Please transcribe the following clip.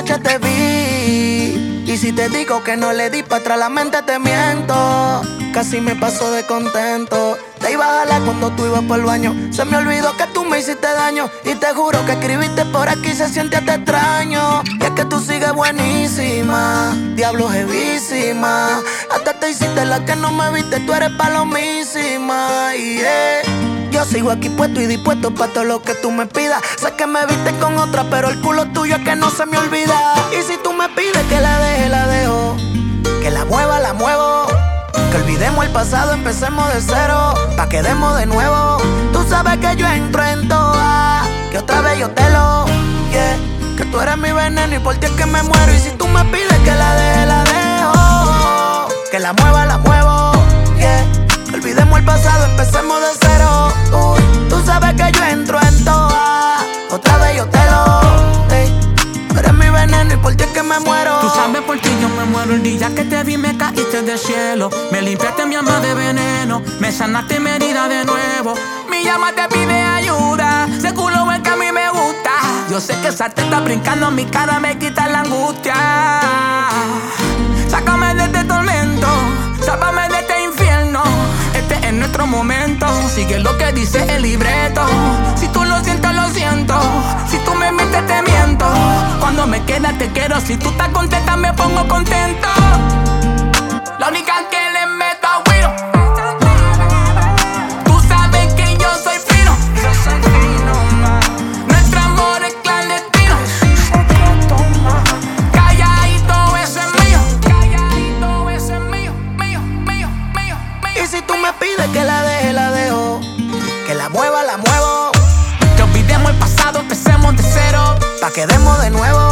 noche te vi. Y si te digo que no le di pa' atrás la mente te miento. Casi me paso de contento. Te iba a jalar cuando tú ibas por el baño. Se me olvidó que tú me hiciste daño. Y te juro que escribiste por aquí se siente hasta extraño. Y es que tú sigues buenísima, diablo jevísima. Hasta te hiciste la que no me viste, tú eres palomísima. Yeah. Yo sigo aquí puesto y dispuesto pa' todo lo que tú me pidas. Sé que me viste con otra, pero el culo tuyo es que no se me olvida. Y si tú me pides que la deje, la dejo. Que la mueva, la muevo. Que olvidemos el pasado, empecemos de cero. Pa' que demos de nuevo. Tú sabes que yo entro en todas. Que otra vez yo te lo, yeah. Que tú eres mi veneno y por ti es que me muero. Y si tú me pides que la deje, la dejo. Que la mueva, la muevo, yeah. Que olvidemos el pasado, empecemos de cero. Tú sabes que yo entro en todas. Otra vez yo te lo, ey. Tú eres mi veneno y por ti es que me muero. Tú sabes por ti yo me muero. El día que te vi me caíste del cielo. Me limpiaste mi alma de veneno. Me sanaste mi herida de nuevo. Mi llama te pide ayuda. Ese culo es que a mí me gusta. Yo sé que esa teta brincando en mi cara me quita la angustia. Sácame de este tormento. Sápame de este infierno. Este es nuestro momento. Sigue lo que dice el libreto. Si tú lo sientes, lo siento. Si tú me mientes, te miento. Cuando me queda, te quiero. Si tú estás contenta, me pongo contento. La única que le meto a Wiro. Tú sabes que yo soy fino. Nuestro amor es clandestino. Calladito, ese es mío. Calladito, ese es mío. Mío, mío, mío, mío. Y si tú me pides que la deje, la dejo. Que la mueva, la muevo. Que olvidemos el pasado, empecemos de cero. Pa' que demos de nuevo.